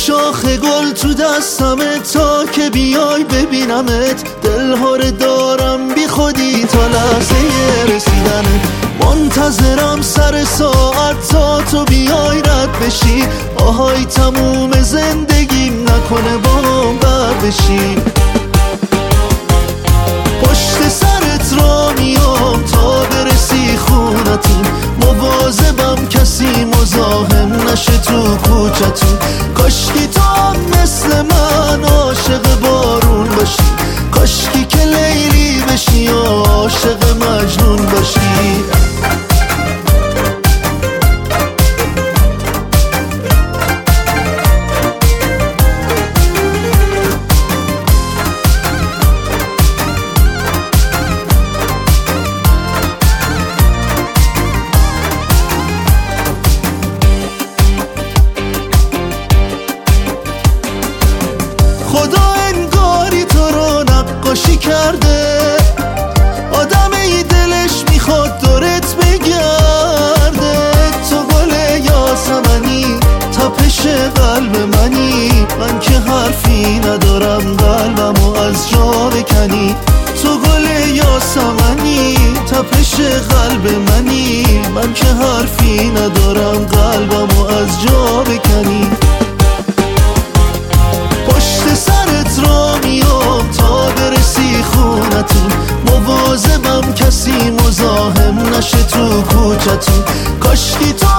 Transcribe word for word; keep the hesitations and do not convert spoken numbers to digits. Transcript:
شاخ گل تو دستمه تا که بیای ببینمت، دلهاره دارم بی خودی تا لحظه رسیدنت. منتظرم سر ساعت تا تو بیای رد بشی، آهای تموم زندگیم نکنه بام بد بشی. پشت سرت را میام تا برسی خونتون، مواظبم کسی مزاحم نشه تو کوچتون. کاشکی تو هم مثل من عاشق بارون باشی، کاشکی که لیلی بشی یا عاشق مجنون باشی. خدا انگاری تو رو نقاشی کرده، آدم ای دلش میخواد دورت بگرده. تو گل یاسمنی، تپش قلب منی، من که حرفی ندارم قلبمو از جا بکنی. تو گل یاسمنی، تپش قلب منی، من که حرفی ندارم قلبمو از جا بکنی. پشت سرت را میام تا برسی خونتون، مواظبم کسی مزاحم نشه تو کوچتون. کاشکی تو